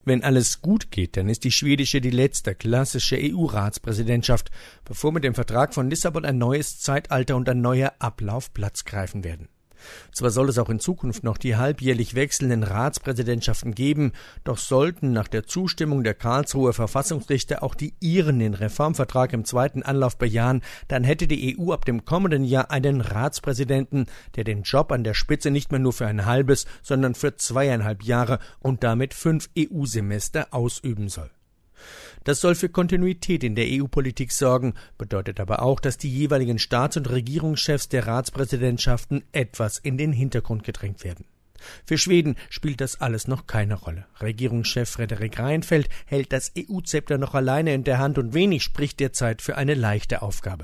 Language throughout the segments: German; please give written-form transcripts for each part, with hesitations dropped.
Wenn alles gut geht, dann ist die schwedische die letzte klassische EU-Ratspräsidentschaft, bevor mit dem Vertrag von Lissabon ein neues Zeitalter und ein neuer Ablauf Platz greifen werden. Zwar soll es auch in Zukunft noch die halbjährlich wechselnden Ratspräsidentschaften geben, doch sollten nach der Zustimmung der Karlsruher Verfassungsrichter auch die Iren den Reformvertrag im zweiten Anlauf bejahen, dann hätte die EU ab dem kommenden Jahr einen Ratspräsidenten, der den Job an der Spitze nicht mehr nur für ein halbes, sondern für 2,5 Jahre und damit 5 EU-Semester ausüben soll. Das soll für Kontinuität in der EU-Politik sorgen, bedeutet aber auch, dass die jeweiligen Staats- und Regierungschefs der Ratspräsidentschaften etwas in den Hintergrund gedrängt werden. Für Schweden spielt das alles noch keine Rolle. Regierungschef Fredrik Reinfeldt hält das EU-Zepter noch alleine in der Hand und wenig spricht derzeit für eine leichte Aufgabe.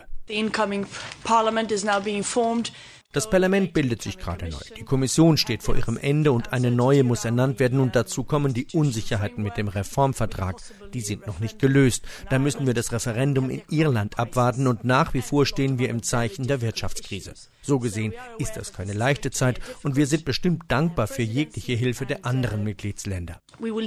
Das Parlament bildet sich gerade neu. Die Kommission steht vor ihrem Ende und eine neue muss ernannt werden und dazu kommen die Unsicherheiten mit dem Reformvertrag. Die sind noch nicht gelöst. Da müssen wir das Referendum in Irland abwarten und nach wie vor stehen wir im Zeichen der Wirtschaftskrise. So gesehen ist das keine leichte Zeit und wir sind bestimmt dankbar für jegliche Hilfe der anderen Mitgliedsländer,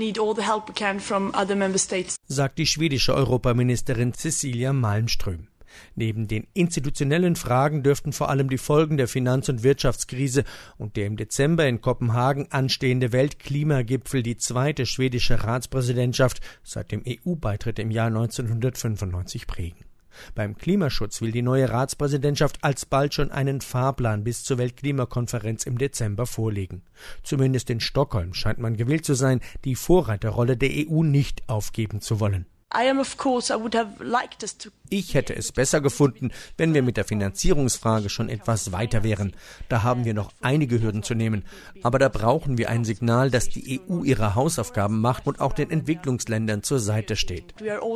sagt die schwedische Europaministerin Cecilia Malmström. Neben den institutionellen Fragen dürften vor allem die Folgen der Finanz- und Wirtschaftskrise und der im Dezember in Kopenhagen anstehende Weltklimagipfel die zweite schwedische Ratspräsidentschaft seit dem EU-Beitritt im Jahr 1995 prägen. Beim Klimaschutz will die neue Ratspräsidentschaft alsbald schon einen Fahrplan bis zur Weltklimakonferenz im Dezember vorlegen. Zumindest in Stockholm scheint man gewillt zu sein, die Vorreiterrolle der EU nicht aufgeben zu wollen. Ich hätte es besser gefunden, wenn wir mit der Finanzierungsfrage schon etwas weiter wären. Da haben wir noch einige Hürden zu nehmen. Aber da brauchen wir ein Signal, dass die EU ihre Hausaufgaben macht und auch den Entwicklungsländern zur Seite steht,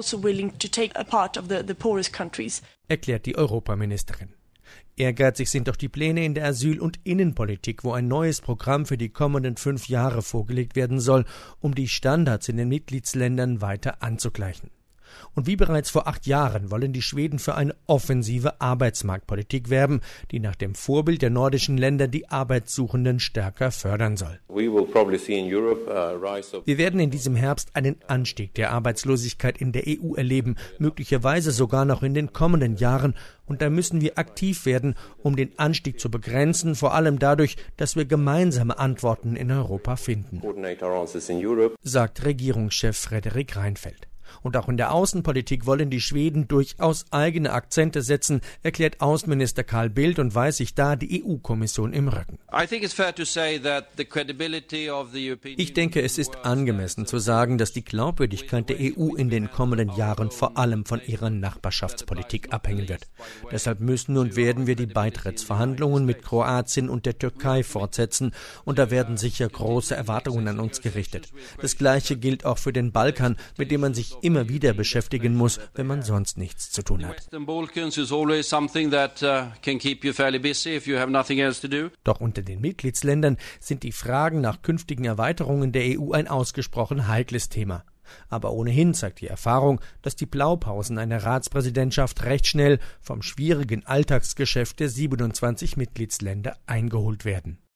erklärt die Europaministerin. Ehrgeizig sind doch die Pläne in der Asyl- und Innenpolitik, wo ein neues Programm für die kommenden 5 Jahre vorgelegt werden soll, um die Standards in den Mitgliedsländern weiter anzugleichen. Und wie bereits vor 8 Jahren wollen die Schweden für eine offensive Arbeitsmarktpolitik werben, die nach dem Vorbild der nordischen Länder die Arbeitssuchenden stärker fördern soll. Wir werden in diesem Herbst einen Anstieg der Arbeitslosigkeit in der EU erleben, möglicherweise sogar noch in den kommenden Jahren. Und da müssen wir aktiv werden, um den Anstieg zu begrenzen, vor allem dadurch, dass wir gemeinsame Antworten in Europa finden, sagt Regierungschef Fredrik Reinfeldt. Und auch in der Außenpolitik wollen die Schweden durchaus eigene Akzente setzen, erklärt Außenminister Carl Bildt und weiß sich da die EU-Kommission im Rücken. Ich denke, es ist angemessen zu sagen, dass die Glaubwürdigkeit der EU in den kommenden Jahren vor allem von ihrer Nachbarschaftspolitik abhängen wird. Deshalb müssen und werden wir die Beitrittsverhandlungen mit Kroatien und der Türkei fortsetzen und da werden sicher große Erwartungen an uns gerichtet. Das Gleiche gilt auch für den Balkan, mit dem man sich immer wieder beschäftigen muss, wenn man sonst nichts zu tun hat. Doch unter den Mitgliedsländern sind die Fragen nach künftigen Erweiterungen der EU ein ausgesprochen heikles Thema. Aber ohnehin zeigt die Erfahrung, dass die Blaupausen einer Ratspräsidentschaft recht schnell vom schwierigen Alltagsgeschäft der 27 Mitgliedsländer eingeholt werden.